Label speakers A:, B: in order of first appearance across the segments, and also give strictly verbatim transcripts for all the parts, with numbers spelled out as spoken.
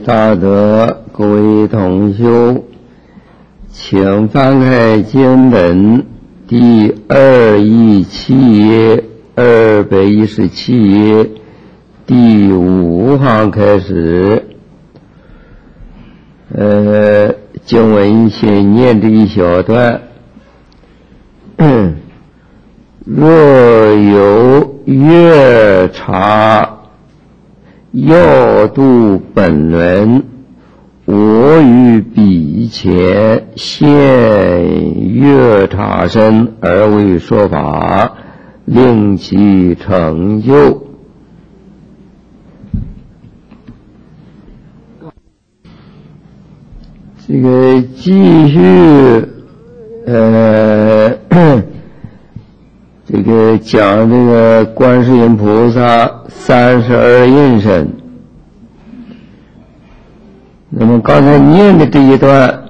A: 大德，各位同修，请翻开经本第二一七页，二百一十七页第五行开始。呃，经文先念这一小段。若有月茶要度本轮，我于彼前现月茶身而为说法，令其成就。这个继续呃这个讲这个观世音菩萨三十二应身。那么刚才念的这一段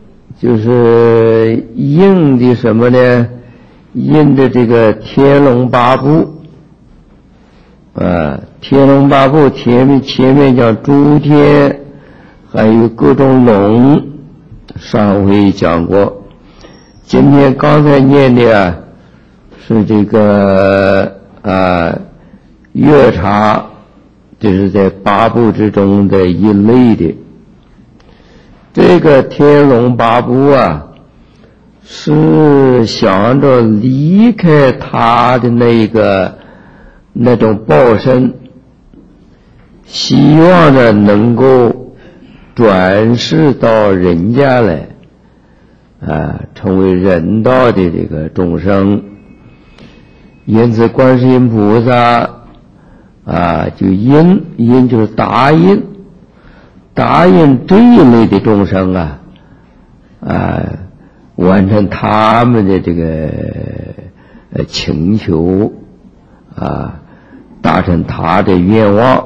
A: 就是应的什么呢？应的这个天龙八部啊，天龙八部前面前面讲诸天还有各种龙，上回讲过。今天刚才念的啊是这个啊月茶，这是在八部之中的一类的。这个天龙八部啊，是想着离开他的那个那种报身，希望着能够转世到人间来啊，成为人道的这个众生。因此观世音菩萨啊，就应应就是答应答应这一类的众生啊啊，完成他们的这个呃请求啊，达成他的愿望。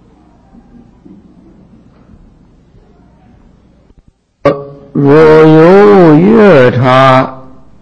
A: 若有月茶，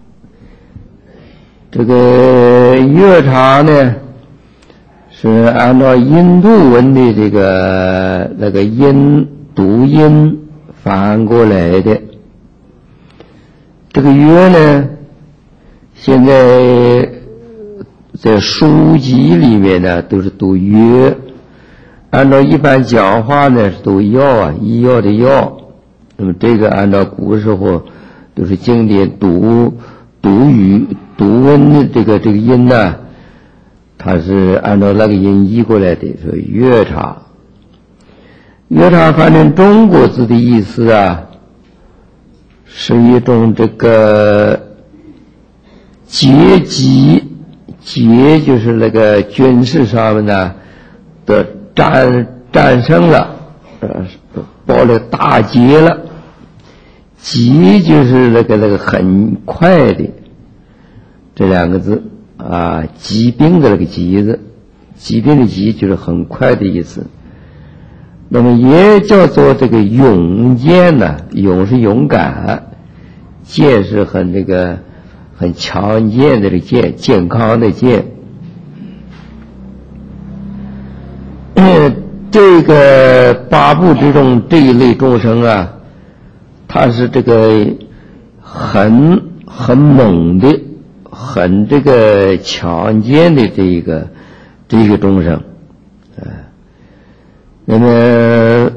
A: 这个月茶呢是按照印度文的这个那个音读音翻过来的。这个月呢，现在在书籍里面呢都是读月，按照一般讲话呢是读药啊，医药的药。那么这个按照古时候都是经典读读语读文的这个这个音呢，它是按照那个音译过来的，说月茶。月茶反正中国字的意思啊，是一种这个阶级，阶就是那个军事上面呢的战战胜了，呃，报了大捷了。疾就是那个那个很快的这两个字啊，疾病的那个疾字，疾病的疾就是很快的意思。那么也叫做这个勇健呢，勇是勇敢，健是很这个很强健的这个健，健康的健。这个八部之中这一类众生啊，他是这个很很猛的，很这个强健的这一个这一个众生啊。那么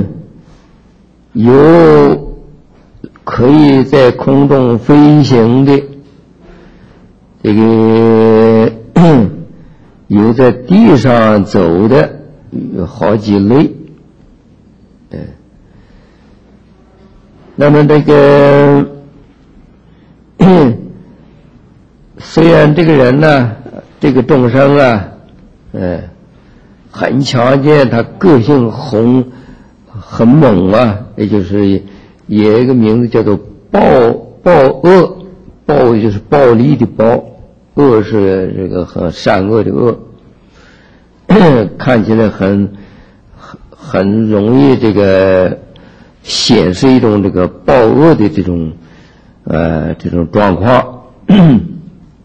A: 有可以在空中飞行的，这个有在地上走的，有好几类。对，那么这个虽然这个人呢，这个众生啊，呃，很强健，他个性很很猛啊，也就是也有一个名字叫做暴暴恶，暴就是暴力的暴，恶是这个很善恶的恶。看起来很很很容易这个显示一种这个暴恶的这种呃这种状况。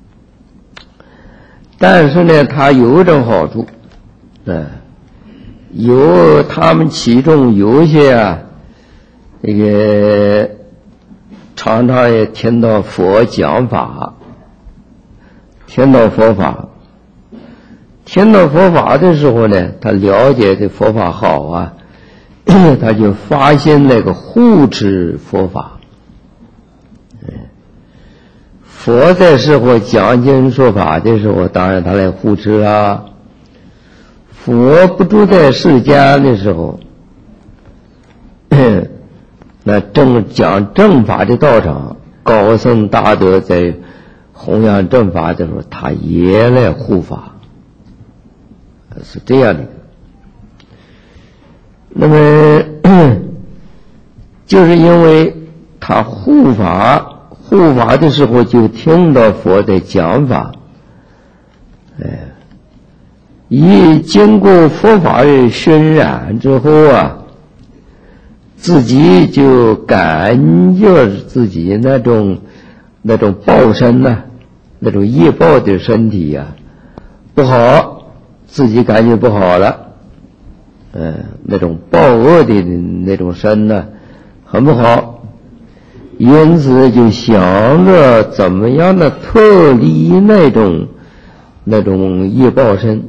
A: 但是呢，它有一种好处，呃， 有他们其中有些啊，这个常常也听到佛讲法，听到佛法，听到佛法的时候呢，他了解这佛法好啊，他就发现那个护持佛法。佛在时候讲经说法的时候，当然他来护持啊。佛不住在世间的时候，那正讲正法的道场，高僧大德在弘扬正法的时候，他也来护法，是这样的。那么就是因为他护法护法的时候，就听到佛在讲法，哎。一经过佛法的渲染之后啊，自己就感觉自己那种那种报身呐、啊，那种业报的身体呀、啊、不好，自己感觉不好了，嗯、呃，那种报恶的那种身呢、啊、很不好，因此就想着怎么样的脱离那种那种业报身。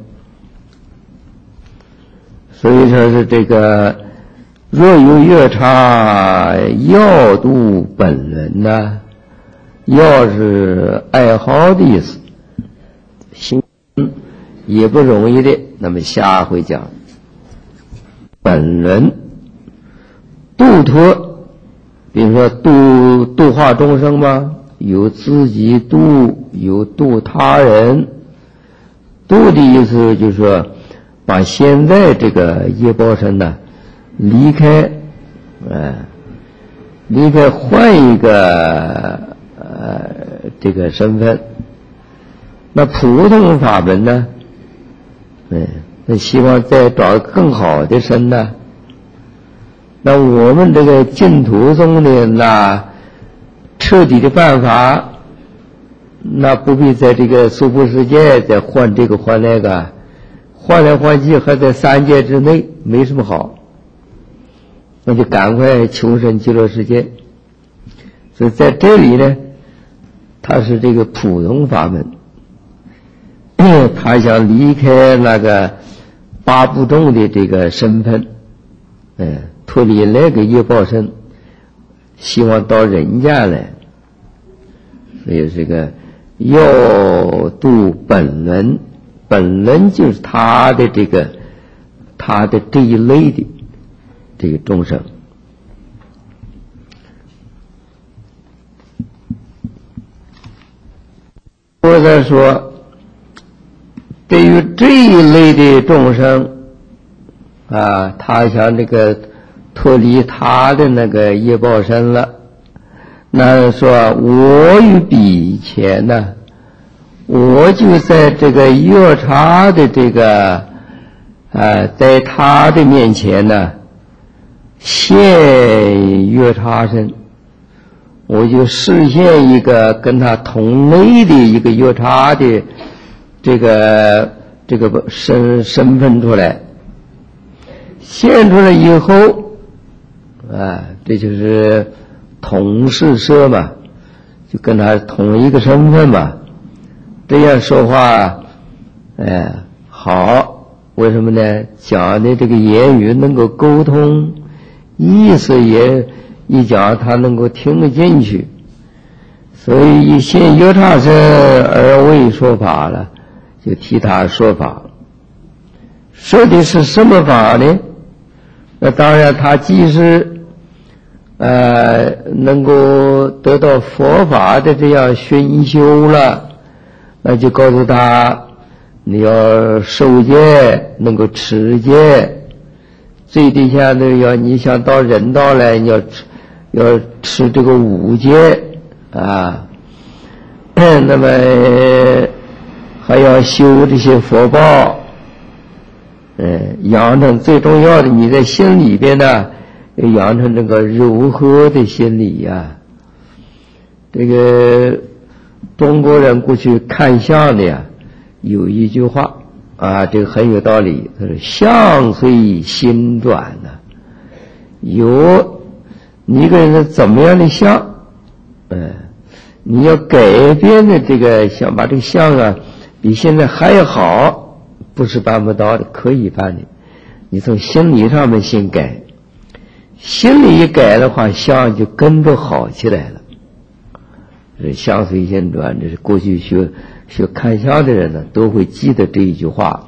A: 所以说是这个若有月差要度本人呢，要是爱好的意思，心也不容易的。那么下回讲本人度脱，比如说度度化众生嘛，有自己度，有度他人。度的意思就是说把现在这个业报身呢离开，呃，离开换一个呃这个身份。那普通法门呢，嗯，那希望再找更好的身呢。那我们这个净土宗的那彻底的办法，那不必在这个娑婆世界再换这个换那个。换来换去还在三界之内，没什么好，那就赶快求生极乐世界。所以在这里呢，它是这个普通法门，他想离开那个八部众的这个身份，嗯，脱离那个业报身，希望到人间来。所以这个要度本人。本人就是他的这个他的这一类的这个众生。或者说对于这一类的众生啊，他想这个脱离他的那个业报身了，那说我与彼前呢，我就在这个月叉的这个呃，在他的面前呢现月叉身，我就示现一个跟他同类的一个月叉的这个这个身身份出来，现出来以后啊，这就是同事摄嘛，就跟他同一个身份嘛。这样说话，哎，好，为什么呢？讲的这个言语能够沟通，意思也一讲他能够听得进去，所以以现月叉身而为说法了，就替他说法。说的是什么法呢？那当然，他既是呃能够得到佛法的这样熏修了。那就告诉他，你要受戒，能够持戒，最低限度要你想到人道来，你要吃要吃这个五戒啊，那么还要修这些佛报，嗯，养成最重要的，你在心里边呢，养成这个柔和的心理呀、啊，这个。中国人过去看相的呀，有一句话， 啊，这个很有道理。他说相随心转呢、啊，有你一个人是怎么样的相，嗯，你要改变的这个想把这个相啊比现在还要好，不是办不到的，可以办的。你从心理上面先改，心理一改的话，相就跟着好起来了。这相随心转，这是过去学学看相的人呢都会记得这一句话。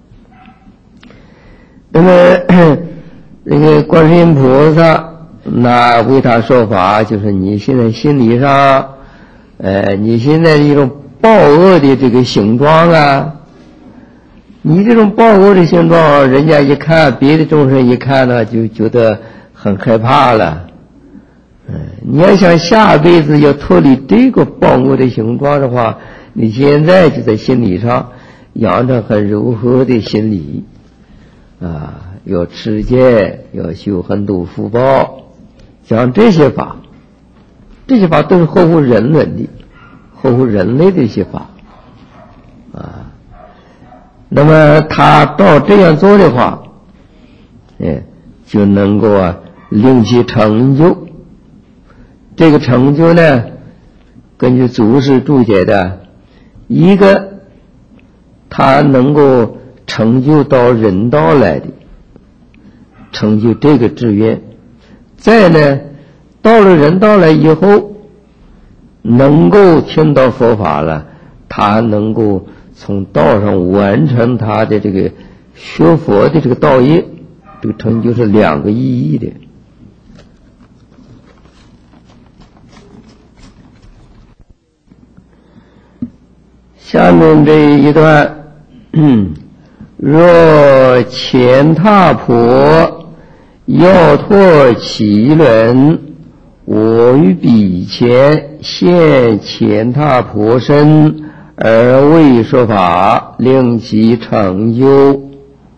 A: 那么那个观世音菩萨那为他说法，就是你现在心理上呃你现在一种暴恶的这个形状啊，你这种暴恶的形状，人家一看，别的众生一看呢就觉得很害怕了。嗯，你要想下辈子要脱离这个暴恶的形状的话，你现在就在心理上养成很柔和的心理啊，要持戒，要修很多福报，讲这些法，这些法都是合乎人伦的，合乎人类的一些法啊。那么他照这样做的话，哎，就能够啊令其成就。这个成就呢，根据祖师注解的，一个他能够成就到人道来的，成就这个志愿；再呢，到了人道来以后，能够听到佛法了，他能够从道上完成他的这个学佛的这个道业，这个成就是两个意义的。下面这一段，嗯，若前踏婆要脱其轮，我于彼前现前踏婆身，而为说法，令其成就。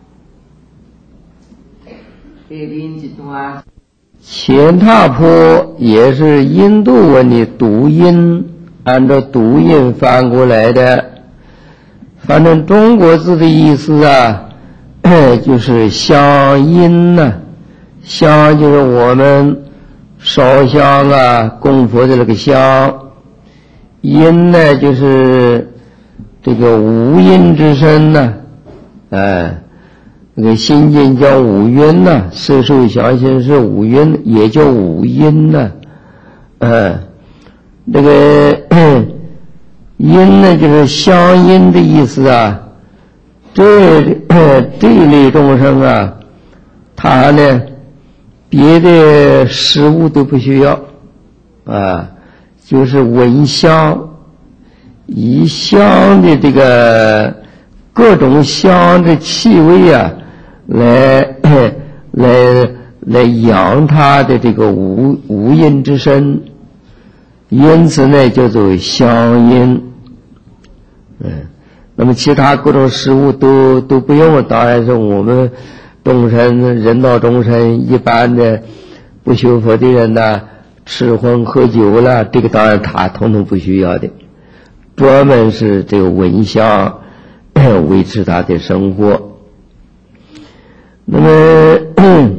A: 前踏婆也是印度文的读音，按照读音翻过来的。反正中国字的意思啊，就是香音呢、啊，香就是我们烧香啊供佛的那个香，音呢就是这个五音之声呢、啊，哎，那个心经叫五音呢、啊，色受想行识五音也叫五音呢、啊，哎，这个音呢就是香音的意思啊。这这一类众生啊，他呢别的食物都不需要啊，就是闻香，以香的这个各种香的气味啊来来来养他的这个五五阴之身，因此呢叫做香音。嗯，那么其他各种食物都都不用，当然是我们众生人道众生一般的不修佛的人呢，吃荤喝酒了，这个当然他统统不需要的，专门是这个闻香维持他的生活。那么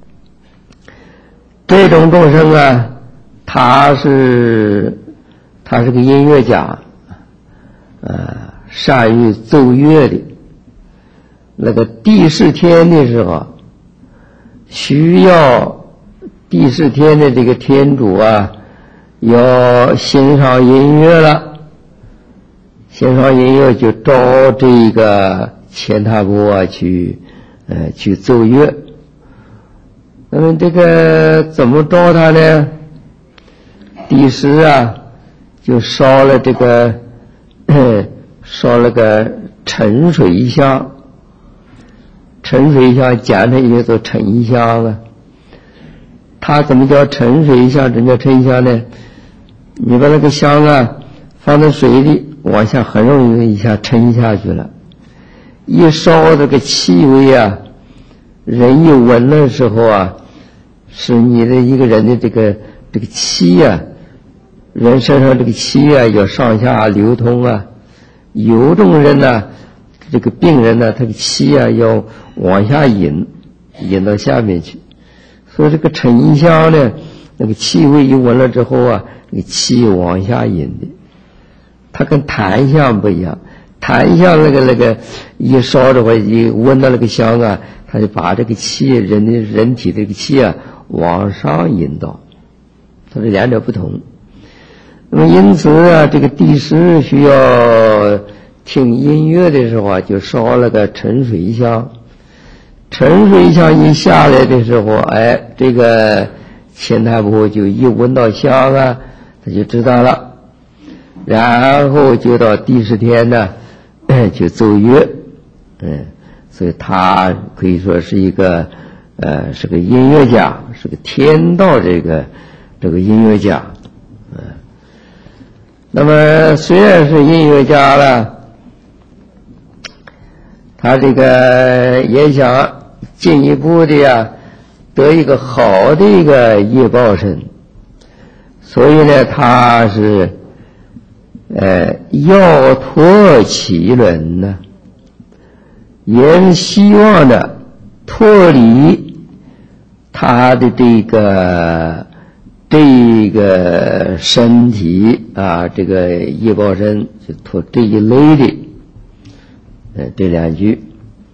A: 这种众生啊，他是他是个音乐家，呃，善于奏乐的。那个第四天的时候，需要第四天的这个天主啊，要欣赏音乐了，欣赏音乐就招这个前踏婆啊去，呃，去奏乐。那么这个怎么招他呢？第十啊，就烧了这个。烧了个沉水香，沉水香简称也叫沉香啊。它怎么叫沉水香？怎么叫沉香呢？你把那个香啊放在水里，往下很容易一下沉下去了。一烧这个气味啊，人一闻的时候啊，使你的一个人的这个这个气啊，人身上这个气啊要上下流通啊。有种人呢， 这个病人呢，他的气啊要往下引，引到下面去。所以这个沉香呢，那个气味一闻了之后啊，那个气往下引的。它跟檀香不一样，檀香那个那个一烧的话，一闻到那个香啊，它就把这个气人的人体这个气啊往上引导。它是两者不同。那么因此啊，这个帝释需要听音乐的时候啊，就烧了个沉水香。沉水香一下来的时候，哎，这个钱太婆就一闻到香啊，他就知道了，然后就到第十天呢，就奏乐，嗯，所以他可以说是一个，呃，是个音乐家，是个天道这个这个音乐家，嗯。那么虽然是音乐家了，他这个也想进一步的呀，得一个好的一个业报身，所以呢，他是呃要脱其轮呢，也是希望的脱离他的这个这个身体啊，这个业报身就脱这一类的，呃，这两句。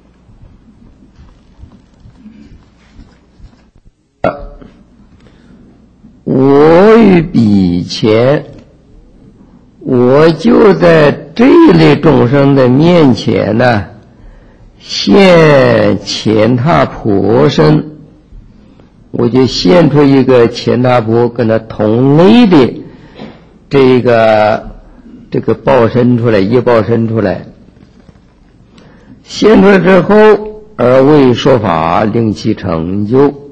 A: 我于彼前，我就在这一类众生的面前呢，现钱他婆身，我就现出一个钱他婆跟他同类的这个这个报身出来，业报身出来，现出来之后，而为说法，令其成就。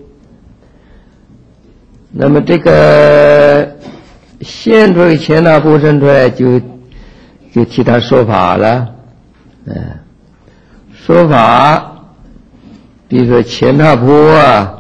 A: 那么这个现出个钱他婆身出来，就就替他说法了，嗯，说法，比如说钱他婆啊，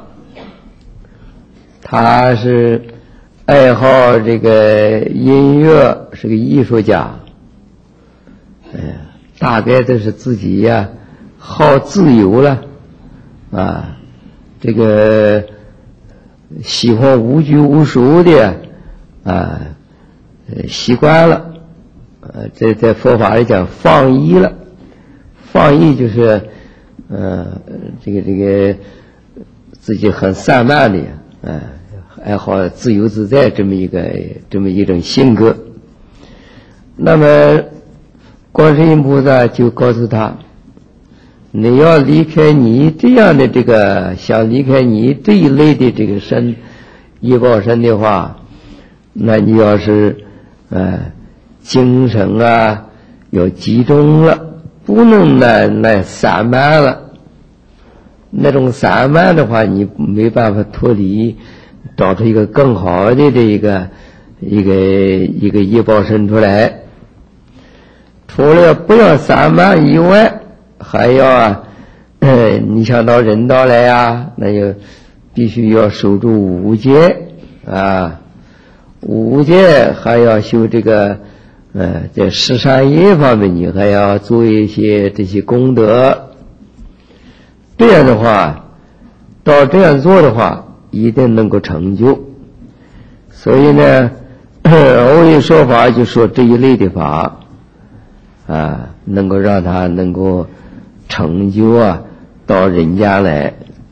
A: 他是爱好这个音乐，是个艺术家，嗯，大概都是自己呀、啊、好自由了，啊，这个喜欢无拘无束的啊，习惯了，呃，在在佛法里讲放逸了，放逸就是呃这个这个自己很散漫的，啊，爱好自由自在这么一个这么一种性格。那么观世音菩萨就告诉他，你要离开你这样的这个，想离开你这一类的这个身业报身的话，那你要是呃精神啊要集中了，不能那那散漫了。那种散漫的话，你没办法脱离，找出一个更好的这一个一个一个业报身出来。除了不要散漫以外，还要啊，呃，你想到人道来啊，那就必须要守住五戒啊，五戒还要修这个，呃，在十善业方面，你还要做一些这些功德。这样的话，照这样做的话，一定能够成就。所以呢，偶一说法就说这一类的法，啊，能够让他能够成就啊，到人家来。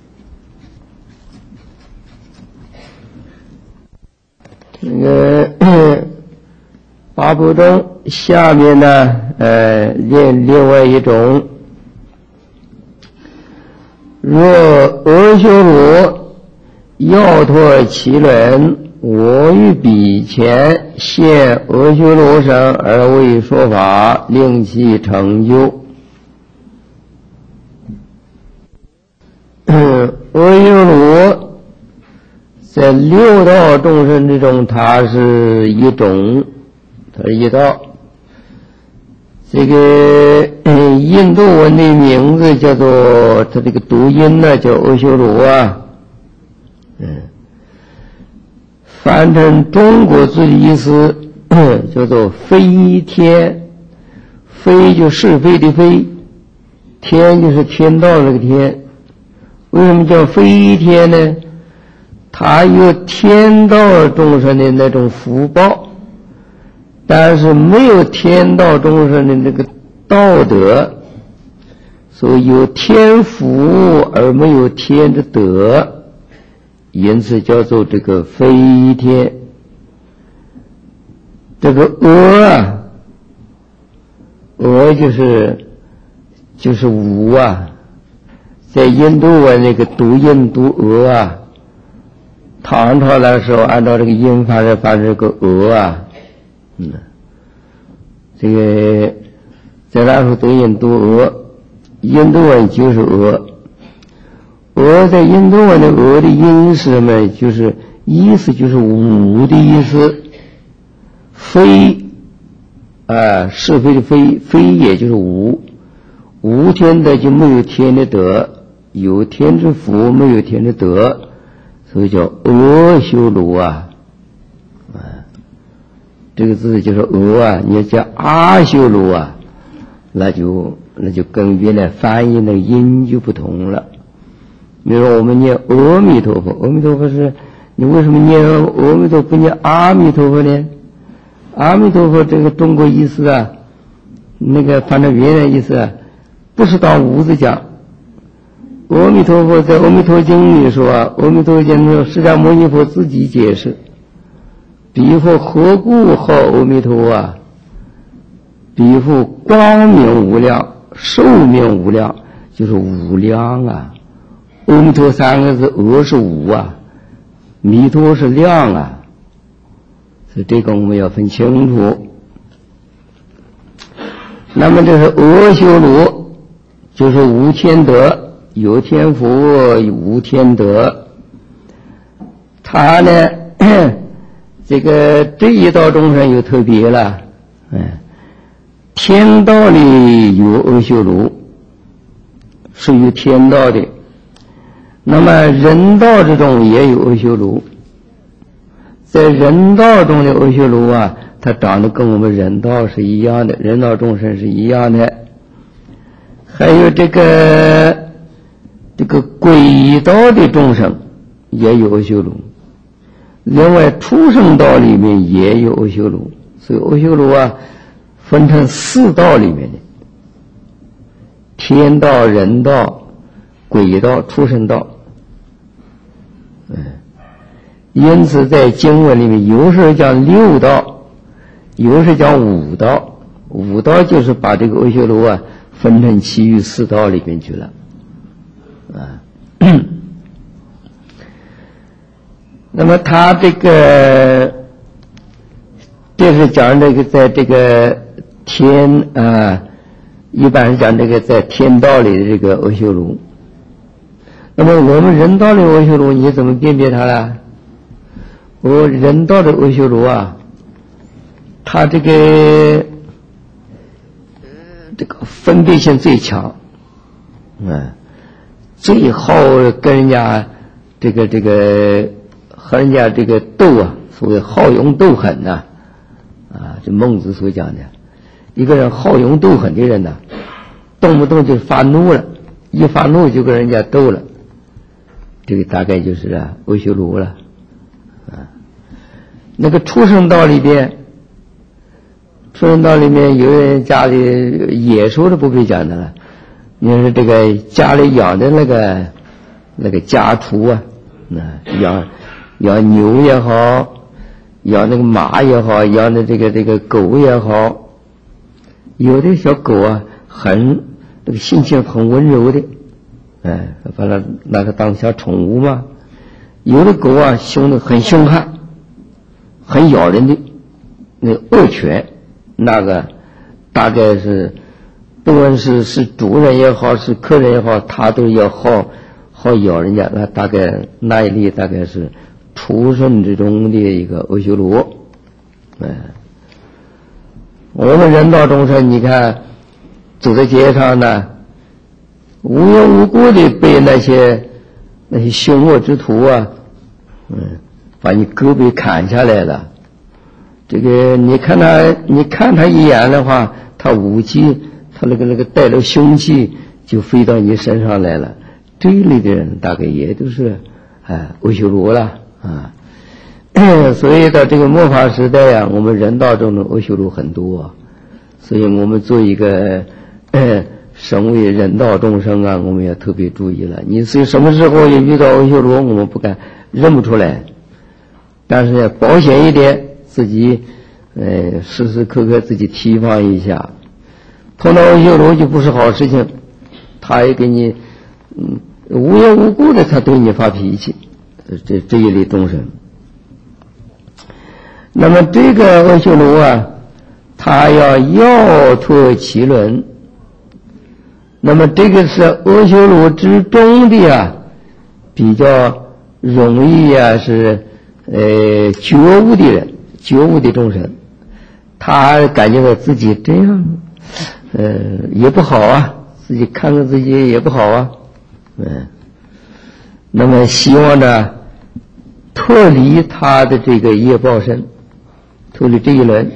A: 那个八部中下面呢，呃，另另外一种，若阿修罗要脱其轮，我于彼前现阿修罗身而为说法，令其成就。阿修罗在六道众生之中，它是一种，它是一道。这个印度文的名字叫做，它这个读音呢叫阿修罗啊，嗯，翻成中国字的意思叫做飞天，飞就是非的非， 天就是天道那个天。为什么叫飞天呢？它有天道众生的那种福报，但是没有天道众生的那个道德，所以有天福而没有天的德，因此叫做这个飞天。这个鹅啊，鹅就是就是无啊，在印度啊那个读音读鹅啊，唐朝的时候按照这个音发是发这个鹅啊，嗯，这个在那时候读音读鹅，印度文就是鹅，鹅在印度文的鹅的音是什么？就是意思就是无的意思。非啊，是非的非，非也就是无，无天的就没有天的德，有天之福没有天的德，所以叫阿修罗啊。啊，这个字就是阿啊，你要叫阿修罗啊，那就那就跟原来翻译那个音就不同了。比如说我们念阿弥陀佛，阿弥陀佛是，你为什么念阿弥陀不念阿弥陀佛呢？阿弥陀佛这个中国意思啊，那个反正原来意思啊，不是当无字讲。阿弥陀佛在《阿弥陀经》里说啊，《阿弥陀经》说释迦牟尼佛自己解释，彼佛何故号阿弥陀啊？彼佛光明无量，寿命无量，就是无量啊。阿弥陀三个字，阿是无啊，弥陀是量啊。所以这个我们要分清楚。那么这是阿修罗，就是无天德，有天福无天德。他呢，这个这一道众生有特别了，嗯，天道里有阿修罗，属于天道的。那么人道之中也有阿修罗。在人道中的阿修罗啊，它长得跟我们人道是一样的，人道众生是一样的。还有这个这个鬼道的众生也有阿修罗，另外畜生道里面也有阿修罗，所以阿修罗啊分成四道里面的：天道、人道、鬼道、畜生道。嗯。因此在经文里面有时候讲六道，有时候讲五道，五道就是把这个阿修罗啊分成其余四道里面去了啊。那么他这个这是讲这个在这个天啊，一般是讲这个在天道里的这个阿修罗。那么我们人道的阿修罗你怎么辨别它呢？我人道的阿修罗啊，他这个这个分别性最强，嗯，最好跟人家这个这个和人家这个斗啊，所谓好勇斗狠呐、啊，啊，这孟子所讲的，一个人好勇斗狠的人呐、啊，动不动就发怒了，一发怒就跟人家斗了，这个大概就是啊阿修罗了。那个畜生道里边，畜生道里面有人家里野兽是不必讲的了，你说这个家里养的那个那个家畜啊，那养养牛也好，养那个马也好，养的这个这个狗也好，有的小狗啊很这个性情很温柔的，哎，把它拿它当小宠物嘛。有的狗啊凶的很凶悍。很咬人的那个恶犬，那个大概是不论是是主人也好是客人也好，他都要好好咬人家，那大概那一类大概是畜生之中的一个阿修罗。哎，我们人道众生你看走在街上呢，无缘无故的被那些那些凶恶之徒啊，嗯，把你胳膊砍下来了。这个你看他，你看他一眼的话，他武器，他那个那个带着凶器， 就飞到你身上来了。这一类的人大概也都是啊阿修罗了啊。所以到这个末法时代啊，我们人道中的阿修罗很多啊，所以我们做一个呃身为人道众生啊，我们要特别注意了。你是什么时候也遇到阿修罗，我们不敢认不出来，但是呢，保险一点，自己呃时时刻刻自己提防一下。碰到阿修罗就不是好事情，他也给你嗯无缘无故的他对你发脾气，这这一类众生。那么这个阿修罗啊，他要要脱其轮。那么这个是阿修罗之中的啊，比较容易啊是呃觉悟的人，觉悟的众生，他感觉到自己这样呃也不好啊，自己看看自己也不好啊，嗯，那么希望呢脱离他的这个业报身，脱离这一轮。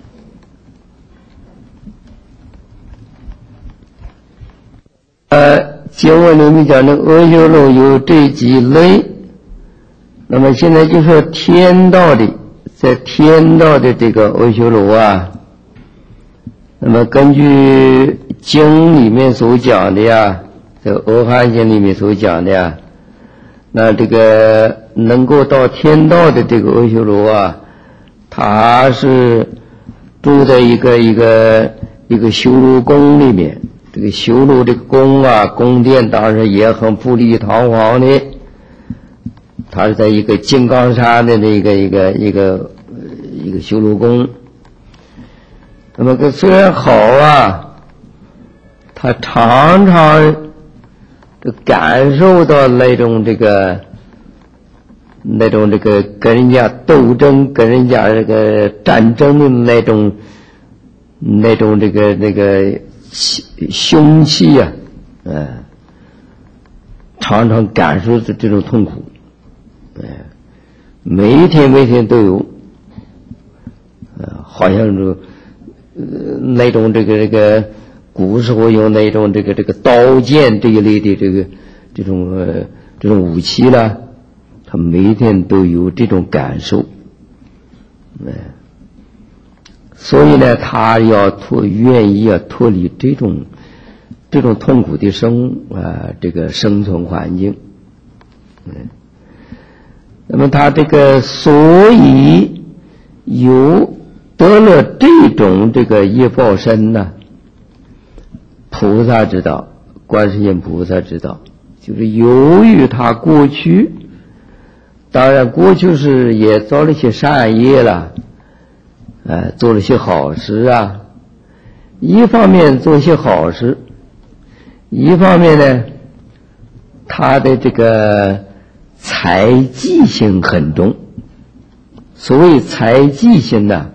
A: 呃，经文里面讲的阿修罗有这几类，那么现在就说天道的，在天道的这个阿修罗啊，那么根据经里面所讲的呀，这个阿含经里面所讲的呀，那这个能够到天道的这个阿修罗啊，他是住在一个一个一个修罗宫里面。这个修罗这个宫啊，宫殿当然也很富丽堂皇的，它是在一个金刚山的那个一个一个一个修罗宫。那么个虽然好啊，他常常就感受到那种这个那种这个跟人家斗争、跟人家这个战争的那种那种这个那个凶器呀、啊，呃，常常感受着这种痛苦，呃，每一天每天都有，呃，好像是呃那种这个这个古时候用那种这个这个刀剑这一类的这个这种呃这种武器呢，他每一天都有这种感受，呃。所以呢，他要脱，愿意要脱离这种这种痛苦的生啊、呃、这个生存环境。嗯，那么他这个所以有得了这种这个业报身呢，菩萨知道，观世音菩萨知道，就是由于他过去，当然过去是也造了一些善业了。呃，做了些好事啊，一方面做些好事，一方面呢，他的这个财技性很重。所谓财技性呢，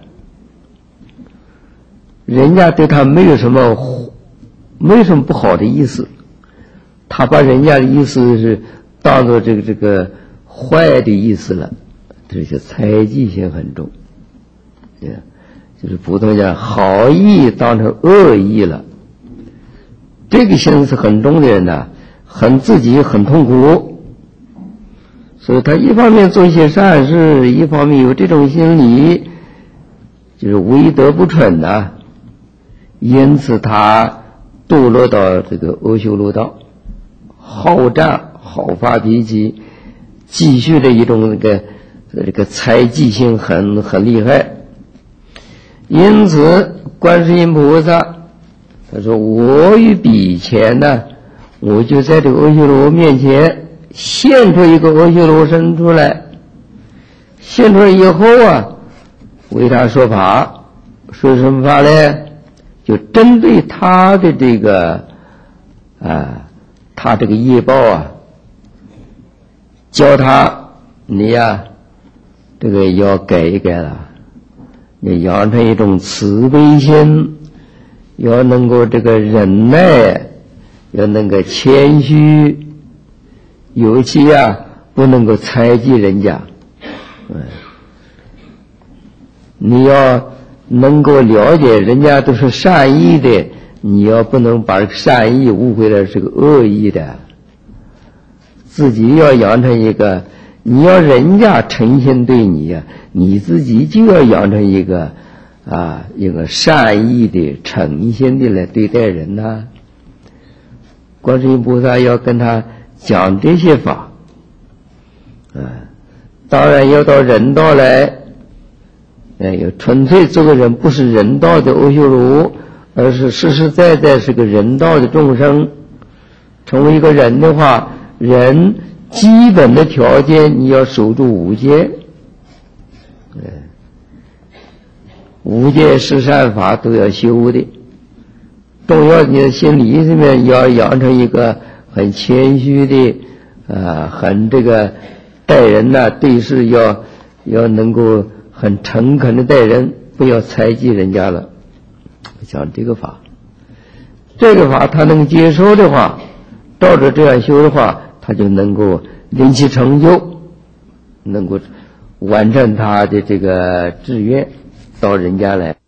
A: 人家对他没有什么没有什么不好的意思，他把人家的意思是当做这个这个坏的意思了，这些财技性很重。就是普通讲好意当成恶意了，这个心思很重的人呢，很自己很痛苦，所以他一方面做一些善事，一方面有这种心理，就是为德不蠢呐、啊，因此他堕落到这个阿修罗道，好战好发脾气，继续的一种那个这个猜忌性很很厉害。因此观世音菩萨他说，我于彼前呢，我就在这个阿修罗面前现出一个阿修罗身出来，现出来以后啊，为他说法。说什么法呢？就针对他的这个啊，他这个业报啊，教他你呀、啊，这个要改一改了，你养成一种慈悲心，要能够这个忍耐，要能够谦虚，尤其啊不能够猜忌人家，嗯，你要能够了解人家都是善意的， 你要不能把善意误会了是个恶意的，自己要养成一个，你要人家诚心对你呀、啊，你自己就要养成一个啊一个善意的诚心的来对待人呐、啊。观世音菩萨要跟他讲这些法，啊，当然要到人道来，哎，要纯粹做个人，不是人道的阿修罗，而是实实在在是个人道的众生。成为一个人的话，人基本的条件你要守住五戒，哎，五戒十善法都要修的。重要你的心理里面要养成一个很谦虚的啊，很这个待人呐、啊，对事要要能够很诚恳的待人，不要猜忌人家了。讲这个法，这个法他能接受的话，照着这样修的话，他就能够领其成就，能够完成他的这个志愿，到人家来。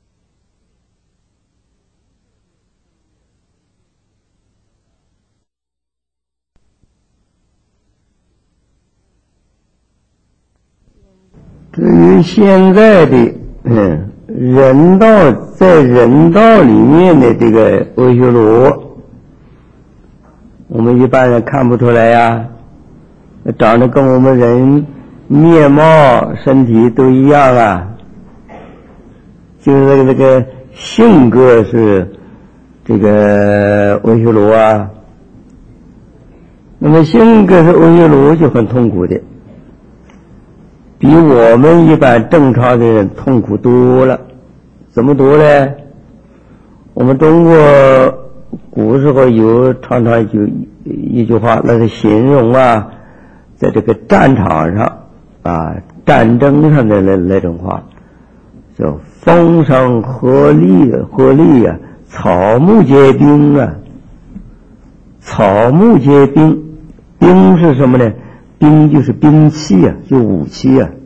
A: 至于现在的嗯人道，在人道里面的这个阿修罗，我们一般人看不出来呀，长得跟我们人面貌身体都一样啊，就是那个那个性格是这个阿修罗啊。那么性格是阿修罗就很痛苦的，比我们一般正常的人痛苦多了。怎么多呢？我们中国古时候有常常就一句话，那是形容啊，在这个战场上啊，战争上的那那种话，叫风声鹤唳，鹤唳啊，草木皆兵啊，草木皆兵，兵是什么呢？兵就是兵器啊，就武器啊。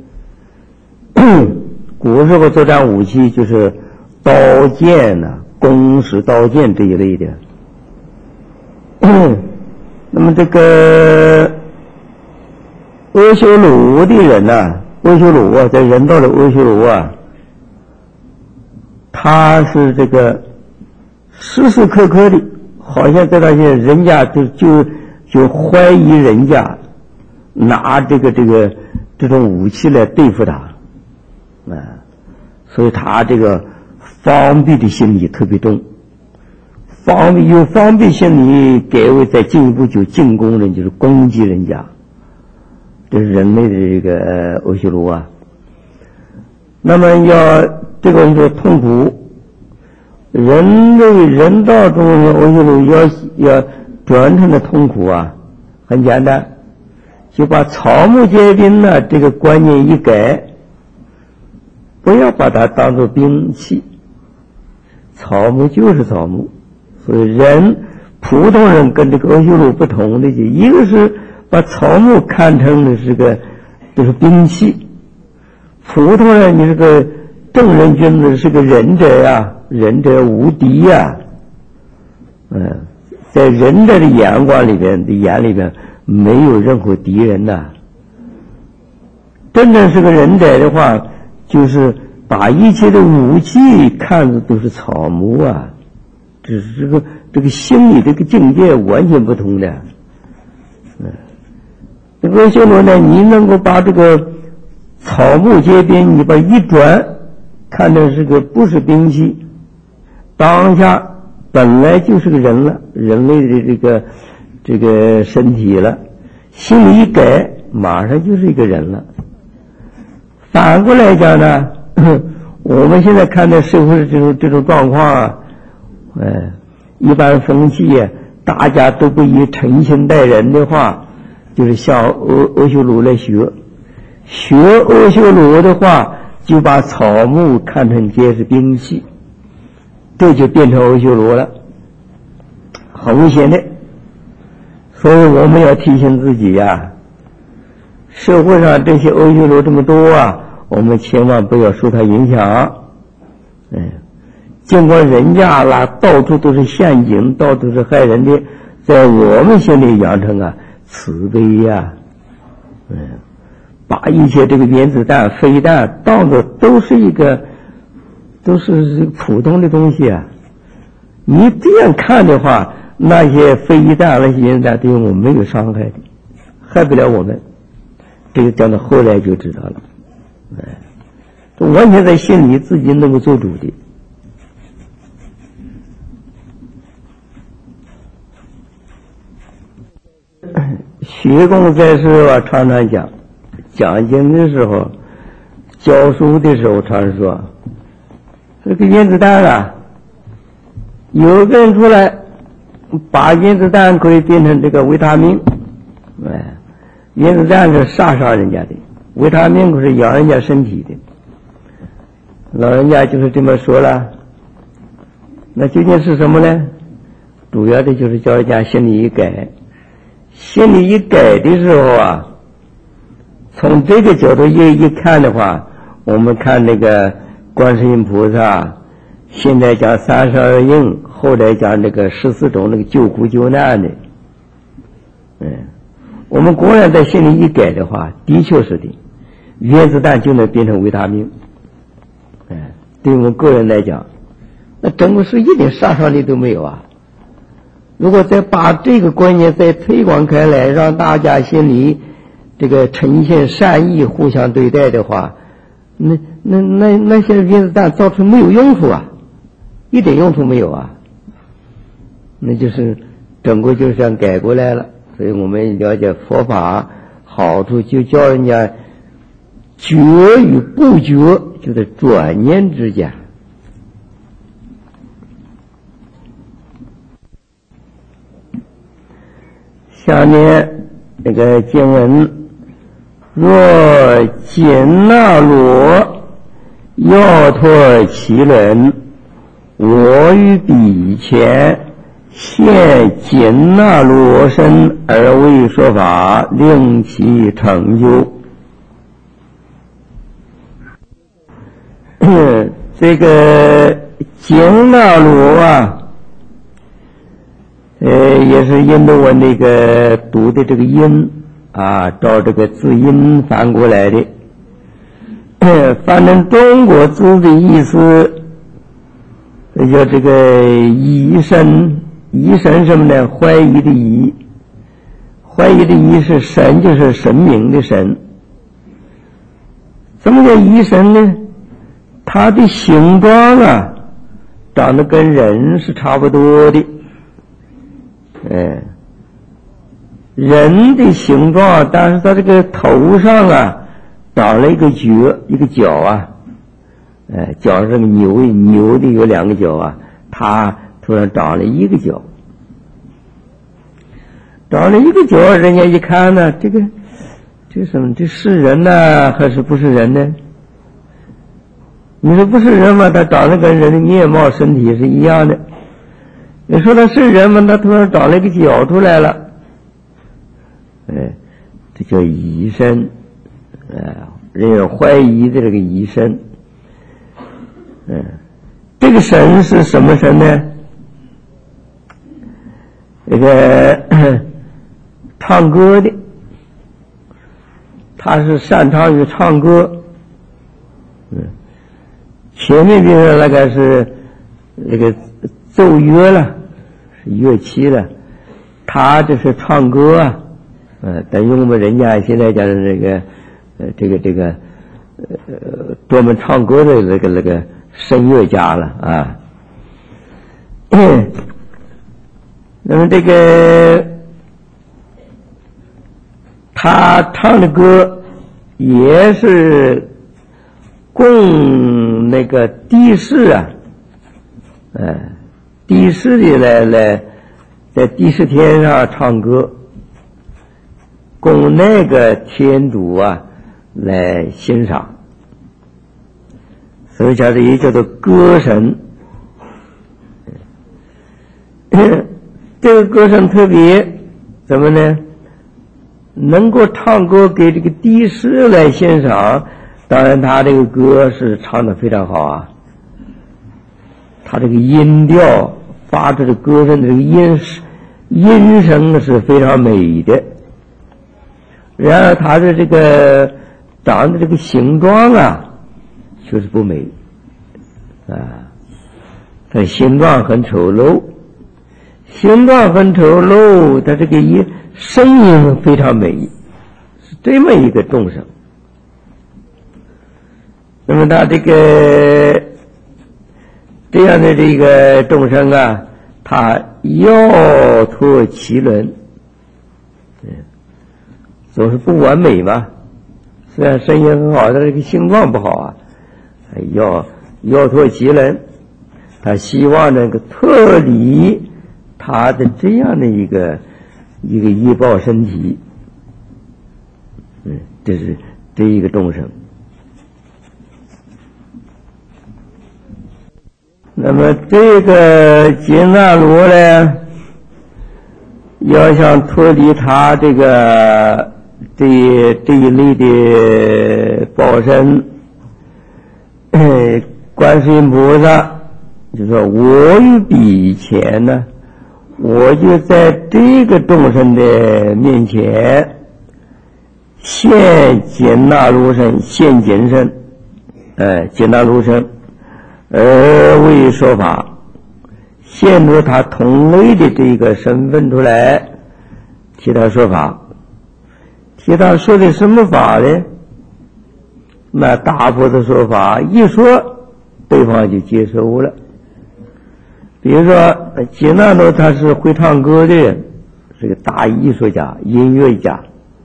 A: 古时候作战武器就是刀剑呐、啊、弓矢刀剑这一类的。那么这个阿修罗的人呐、啊，阿修罗啊，在人道的阿修罗啊，他是这个时时刻刻的，好像在那些人家就就就怀疑人家拿这个这个这种武器来对付他。啊，所以他这个防备的心理特别重，防备有防备心理，改为再进一步就进攻人，就是攻击人家，这是人类的这个阿修罗啊。那么要这个说痛苦，人类人道中的阿修罗要要转成的痛苦啊，很简单，就把草木皆兵呢这个观念一改。不要把它当作兵器，草木就是草木，所以人普通人跟这个阿修罗不同的，就一个是把草木看成的是个就是兵器，普通人你是个正人君子，是个仁者呀，仁者无敌呀，嗯，在仁者的眼光里边的眼里边没有任何敌人呐。真正是个仁者的话，就是把一切的武器看的都是草木啊，只是这个这个心理这个境界完全不同的。嗯，这个阿修罗呢，你能够把这个草木皆兵，你把一转，看成是个不是兵器，当下本来就是个人了，人类的这个这个身体了，心里一改，马上就是一个人了。反过来讲呢，我们现在看待社会的这种这种状况啊，哎，一般风气啊，大家都不以诚心待人的话，就是向阿阿修罗来学，学阿修罗的话，就把草木看成皆是兵器，这就变成阿修罗了，很危险的。所以我们要提醒自己呀、啊。社会上这些阿修罗这么多啊，我们千万不要受它影响。嗯， 尽管人家啦到处都是陷阱，到处是害人的，在我们心里养成啊慈悲呀、啊，嗯，把一些这个原子弹、飞弹当作都是一个都是普通的东西啊。你这样看的话，那些飞弹、那些原子弹对我们没有伤害的，害不了我们。这个讲到后来就知道了，哎，这完全在心里自己能够做主的。学供在世我常常讲，讲经的时候，教书的时候常说，这个原子弹啊，有个人出来把原子弹可以变成这个维他命，哎，原子弹是杀伤人家的，维他命可是养人家身体的。老人家就是这么说了。那究竟是什么呢？主要的就是叫人家心里一改。心里一改的时候啊，从这个角度一一看的话，我们看那个观世音菩萨，现在讲三十二应，后来讲这个十四种那个救苦救难的，嗯，我们果然在心里一改的话，的确是的，原子弹就能变成维他命，嗯，对我们个人来讲，那整个是一点杀伤力都没有啊。如果再把这个观念再推广开来，让大家心里这个呈现善意，互相对待的话，那那那那些原子弹造成没有用处啊，一点用处没有啊，那就是整个就这样改过来了。所以我们了解佛法好处，就叫人家觉与不觉就在转念之间。下面这个经文，若紧那罗要托其人，我于彼前现紧那罗身而为说法，令其成就。这个紧那罗啊，呃，也是印度文那个读的这个音啊，照这个字音翻过来的。反正中国字的意思，叫这个疑神，疑神什么呢？怀疑的疑，怀疑的疑是神，就是神明的神。什么叫疑神呢？它的形状啊，长得跟人是差不多的。哎，人的形状，但是他这个头上啊长了一个角，一个角啊，哎，角上这个牛，牛的有两个角啊，他头上长了一个角，长了一个角，人家一看呢，这个这什么？这是人呢，还是不是人呢？你说不是人吗？他长得跟人的面貌、身体是一样的。你说他是人吗？他突然长了一个角出来了，哎，这叫疑身，哎，人有怀疑的这个疑身，嗯，这个神是什么神呢？这个唱歌的，他是擅长于唱歌，嗯，前面就是那个是那个奏乐了。乐器了，他这是唱歌啊，呃，等于我们人家现在讲的这个，呃，这个这个，呃，专门唱歌的那个那个声乐家了啊。那么这个他唱的歌也是供那个帝释啊，呃。帝释的来来，在帝释天上唱歌，供那个天主啊来欣赏，所以叫这也叫做歌神。这个歌神特别怎么呢？能够唱歌给这个帝释来欣赏，当然他这个歌是唱得非常好啊。 他这个音调发出的歌声的这个音音声是非常美的。然而他的这个长的这个形状啊，却是不美啊，他的形状很丑陋，形状很丑陋，他这个音声音非常美，是这么一个众生。那么他这个这样的这个众生啊，他要脱其伦，总是不完美嘛。虽然声音很好，但这个形状不好啊，要要脱其伦，他希望能够脱离他的这样的一个一个业报身体。嗯，这是这一个众生。那么这个杰那罗呢，要想脱离他这个这这一类的报身，观世音菩萨就说：“我于彼前呢，我就在这个众生的面前现杰那罗身，现简身，哎，杰那罗身。”而为说法，现出他同类的这个身份出来，替他说法。替他说的什么法呢？那大菩萨说法一说，对方就接受了。比如说杰那罗他是会唱歌的人，是个大艺术家、音乐家。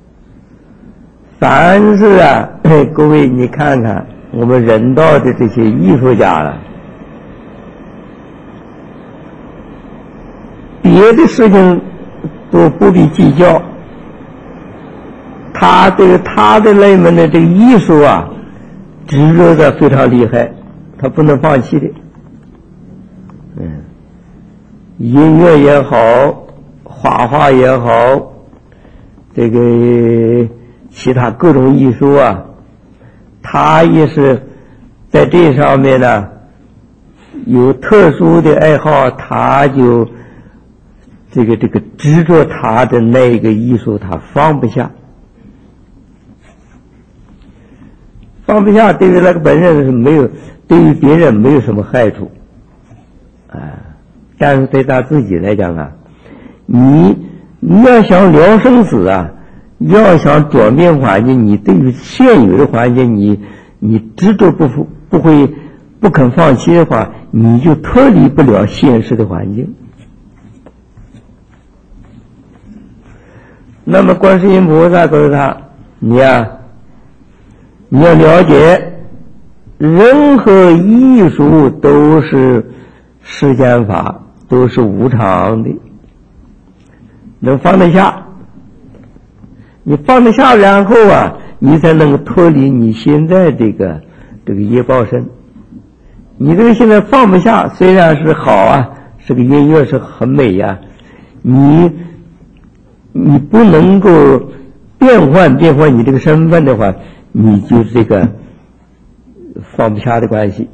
A: 凡是啊，各位你看看我们人道的这些艺术家了，别的事情都不必计较，他这个他的那门的这个艺术啊，执着的非常厉害，他不能放弃的。嗯，音乐也好，画画也好，这个其他各种艺术啊，他也是在这上面呢有特殊的爱好，他就这个这个执着他的那个艺术，他放不下，放不下，对于那个本人是没有，对于别人没有什么害处啊，但是对他自己来讲啊，你你要想了生死啊，要想转变环境，你对于现有的环境，你你执着不不会不肯放弃的话，你就脱离不了现实的环境。那么观世音菩萨告诉他，你呀、啊，你要了解，任何艺术都是世间法，都是无常的，能放得下。你放得下，然后啊，你才能够脱离你现在这个这个业报身。你这个现在放不下，虽然是好啊，这个音乐是很美呀、啊，你你不能够变换变换你这个身份的话，你就这个放不下的关系。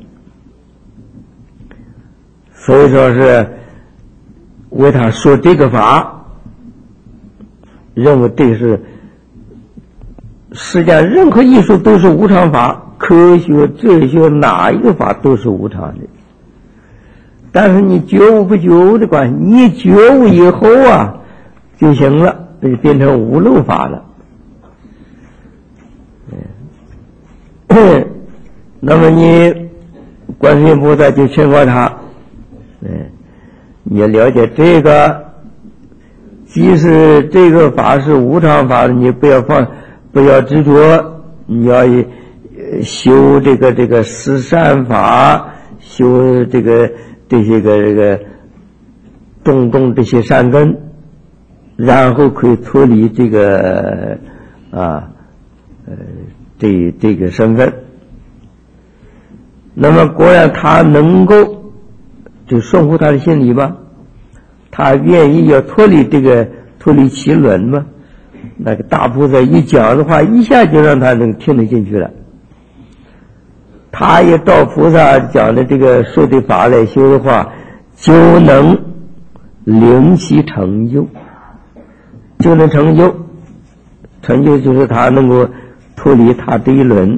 A: 所以说是为他说这个法，认为这是世界上任何艺术都是无常法，科学哲学哪一个法都是无常的。但是你觉悟不觉悟的关系，你觉悟以后啊就行了，就变成无漏法了。那么你观世音菩萨就劝过他，嗯，你要了解这个，即使这个法是无常法，你不要放，不要执着，你要修这个这个十善法，修这个这些个这个种种这些善根，然后可以脱离这个啊呃这这个身份。那么果然他能够就顺服他的心理吗？他愿意要脱离这个脱离其轮吗？那个大菩萨一讲的话，一下就让他能听得进去了。 他也照菩萨讲的这个说的法来修的话，就能令其成就，就能成就。成就就是他能够脱离他这一轮。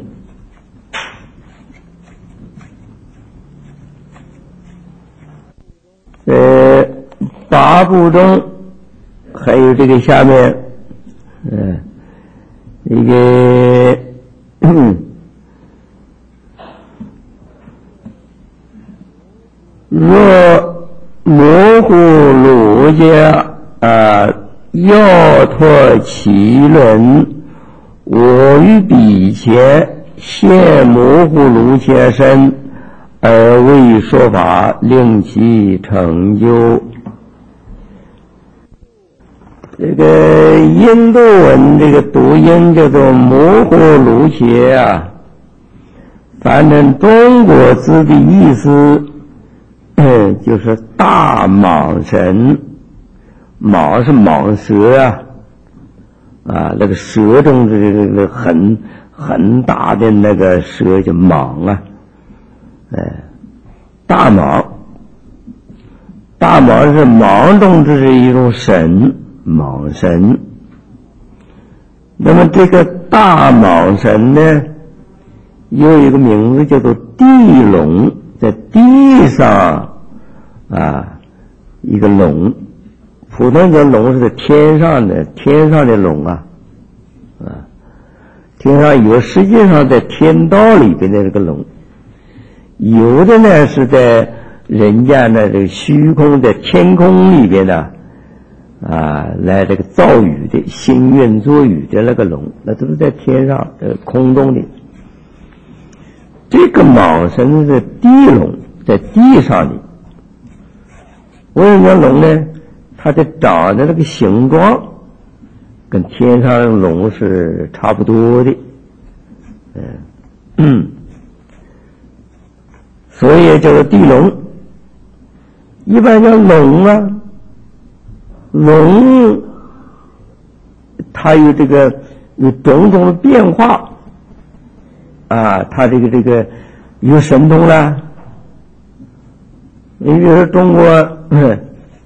A: 呃，八部中还有这个下面，嗯、呃，一个若模糊儒家啊，要脱其轮，我于彼前现模糊儒家身，而为说法，令其成就。这个印度文这个读音叫做模糊儒切啊，反正中国字的意思，嗯，就是大蟒神，蟒是蟒蛇啊，啊，那个蛇中的这个很很大的那个蛇叫蟒啊。哎，大蟒，大蟒是蟒中这是一种神，蟒神。那么这个大蟒神呢，有一个名字叫做地龙，在地上啊一个龙，普通的龙是在天上的，天上的龙啊，啊，天上有，实际上在天道里边的这个龙。有的呢是在人家呢这个虚空在天空里边呢啊来这个造雨的兴愿作雨的那个龙，那都是在天上呃空中的。这个蟒神是地龙，在地上的。为什么龙呢？它的长的那个形状跟天上的龙是差不多的，嗯嗯。所以叫做地龙。一般叫龙啊，龙它有这个有种种的变化啊，它这个这个有神通啦。你比如说中国呃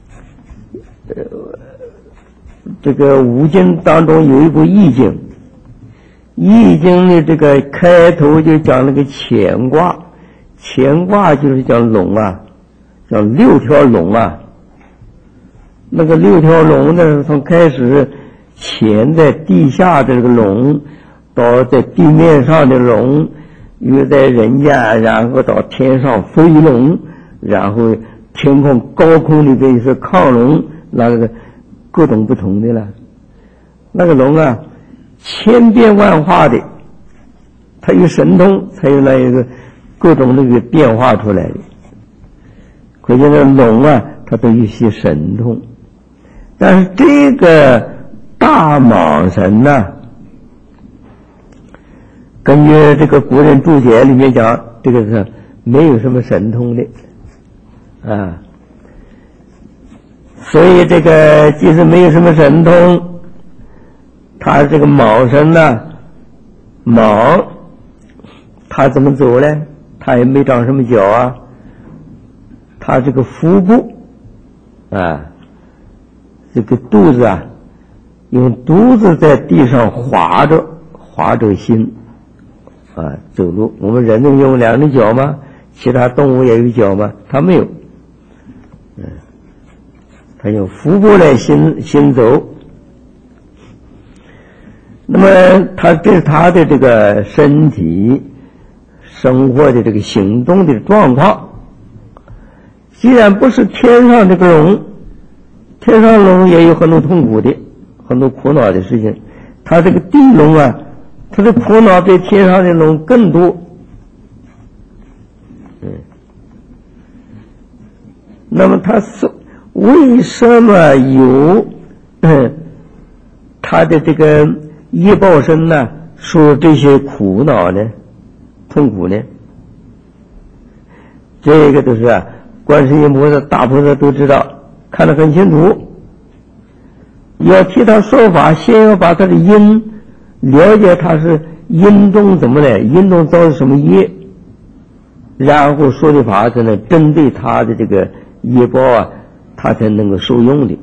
A: 这个五经当中有一部易经，易经的这个开头就讲那个乾卦，乾卦就是讲龙啊，讲六条龙啊。那个六条龙呢，从开始潜在地下的这个龙，到在地面上的龙，又在人家，然后到天上飞龙，然后天空高空里边是亢龙，那个各种不同的了。那个龙啊，千变万化的，它有神通，才有那一个各种那个变化出来的。可见那龙啊，它都有一些神通。但是这个大蟒神呢、啊，根据这个古人注解里面讲，这个是没有什么神通的啊。所以这个即使没有什么神通，他这个蟒神呢，蟒他怎么走呢？他也没长什么脚啊，他这个腹部啊，这个肚子啊，用肚子在地上滑着滑着心啊走路。我们人能用两只脚吗？其他动物也有脚吗？它没有。嗯，它用腹部来行行走。那么它这是它的这个身体生活的这个行动的状况。既然不是天上这个龙，天上龙也有很多痛苦的，很多苦恼的事情。它这个地龙啊，它的苦恼比天上的龙更多。嗯，那么它是为什么有嗯它的这个业报身呢，受这些苦恼呢，痛苦呢？这个都是啊，观世音菩萨、大菩萨都知道，看得很清楚。要替他说法，先要把他的因了解，他是因中怎么来，因中造的什么业然后说的法子呢，针对他的这个业报啊，他才能够受用的。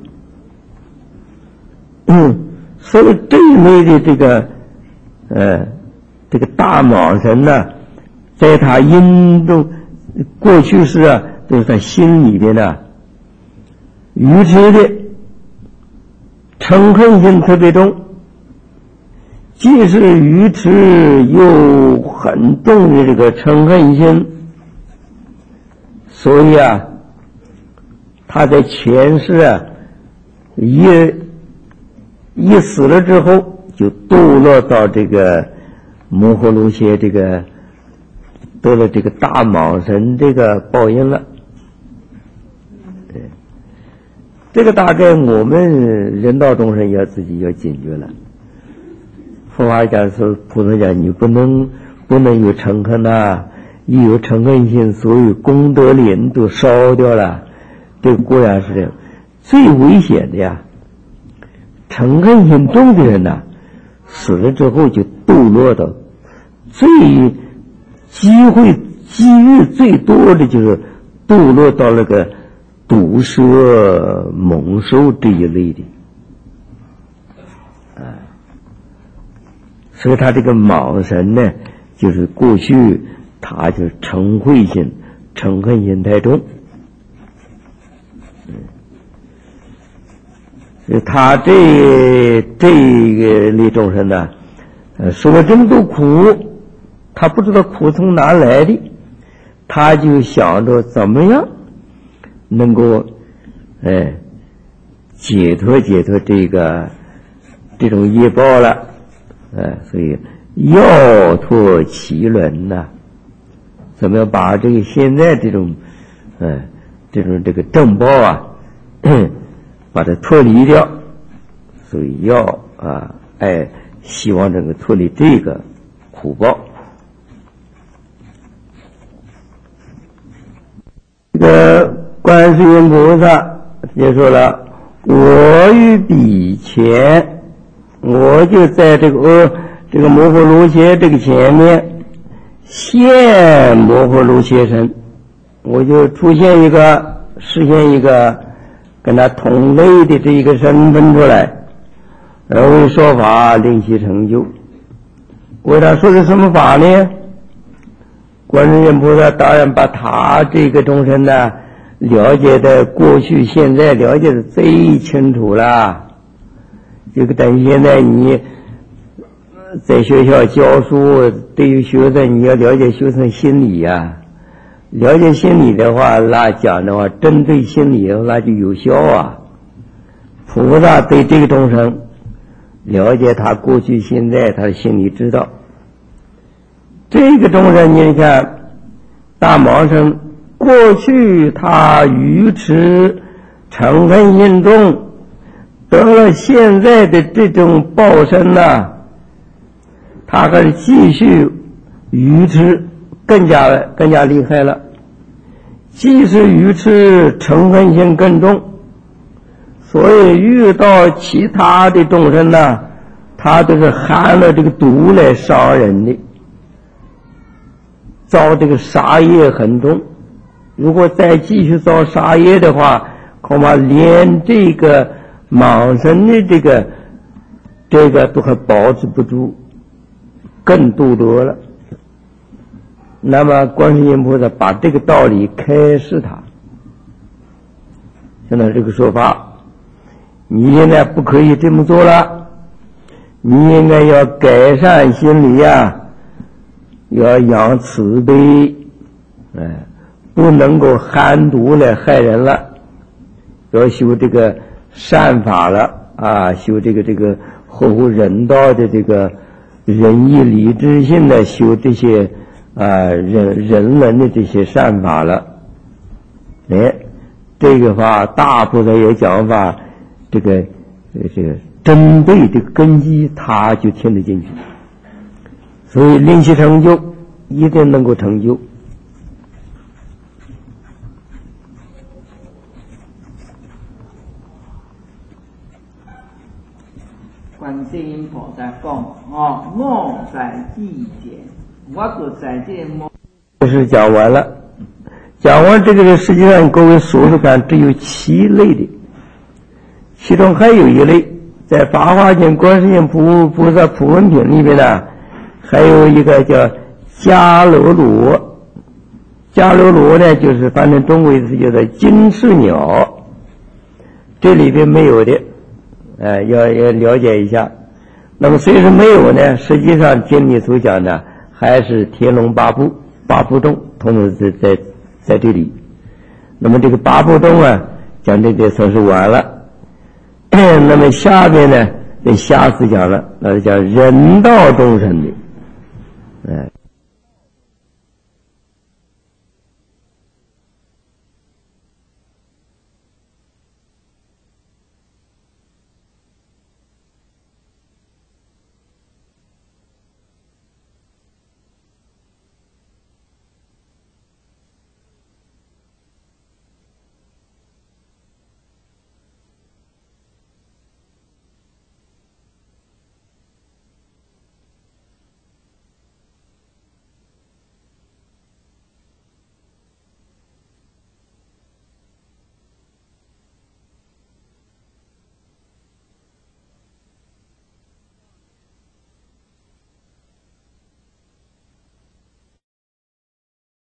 A: 嗯，所以这一类的这个呃这个大蟒神呢，在他因中过去世啊，都是他心里边呢愚痴的嗔恨心特别重，既是愚痴又很重的这个嗔恨心，所以啊，他在前世啊，一一死了之后，就堕落到这个摩诃卢伽这个得了这个大蟒神这个报应了。对，这个大概我们人道众生要自己要警觉了。佛法讲说，菩萨讲你不能不能有嗔恨呐，一有嗔恨心，所有功德林都烧掉了。这个固然是这样，最危险的呀，嗔恨心重的人呐，死了之后就堕落到最机会机遇最多的就是堕落到那个毒蛇猛兽这一类的啊。所以他这个蟒神呢，就是过去他就是嗔恚心嗔恨心太重，所以他这这个类众生呢，呃，受了这么多苦，他不知道苦从哪来的，他就想着怎么样能够哎解脱解脱这个这种业报了，哎，所以要脱其轮呐，怎么样把这个现在这种哎这种这个正报啊把它脱离掉，所以要啊哎希望这个脱离这个苦报。这个观世音菩萨也说了，我于彼前，我就在这个呃这个摩诃卢伽这个前面现摩诃卢伽身，我就出现一个实现一个跟他同类的这一个身份出来，而为说法令其成就。为他说的什么法呢？观世音菩萨当然把他这个众生呢了解的过去现在了解的最清楚了。这个等于现在你在学校教书，对于学生你要了解学生心理呀、啊，了解心理的话，那讲的话针对心理那就有效啊。菩萨对这个众生了解他过去现在他的心理知道，这个众生你看大蟒神过去他愚痴嗔恨心重，得了现在的这种报身呢、啊，他还是继续愚痴更加更加厉害了，既是愚痴嗔恨心更重，所以遇到其他的众生呢，他都是含了这个毒来伤人的，造这个杀业很重。如果再继续造杀业的话，恐怕连这个蟒神的这个这个都还保持不住，更堕落了。那么观世音菩萨把这个道理开示他，现在这个说法，你现在不可以这么做了，你应该要改善心理啊，要养慈悲，哎，不能够含毒来害人了，要修这个善法了啊，修这个这个合乎人道的这个仁义礼智信的修这些啊人人伦的这些善法了。哎，这个话大菩萨有讲法，这个这个针对这个根基，他就听得进去，所以令其成就，一定能够成就。
B: 观世音菩萨讲：哦，我在之前，我就在这摩
A: 是讲完了。讲完这个实际上各位数数看，只有七类的，其中还有一类在《法华经·观世音菩菩萨普文品》里边呢，还有一个叫迦楼罗。迦楼罗呢，就是反正中国意思叫做金翅鸟，这里边没有的，呃，要要了解一下。那么虽是没有呢，实际上经里所讲的还是天龙八部，八部中通通在在在这里。那么这个八部中啊，讲这个算是完了。那么下面呢，这下次讲了，那是讲人道众生的，哎、呃。